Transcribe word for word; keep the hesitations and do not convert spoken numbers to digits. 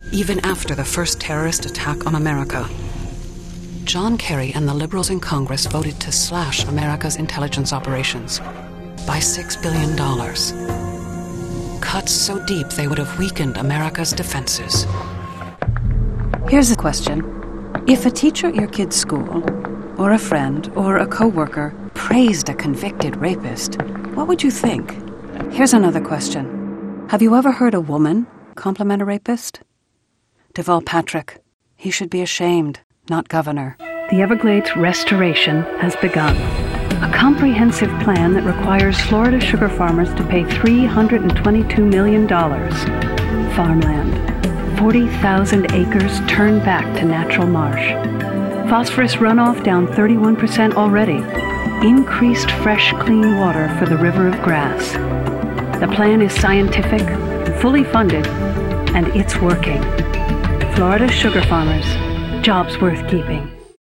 even after the first terrorist attack on America. John Kerry and the liberals in Congress voted to slash America's intelligence operations by six billion dollars. Cuts so deep they would have weakened America's defenses. Here's a question. If a teacher at your kid's school, or a friend, or a co-worker praised a convicted rapist, what would you think? Here's another question. Have you ever heard a woman compliment a rapist? Deval Patrick. He should be ashamed, not governor. The Everglades restoration has begun. A comprehensive plan that requires Florida sugar farmers to pay three hundred twenty-two million dollars. Farmland. forty thousand acres turned back to natural marsh. Phosphorus runoff down thirty-one percent already. Increased fresh, clean water for the river of grass. The plan is scientific, fully funded, and it's working. Florida sugar farmers. Jobs worth keeping.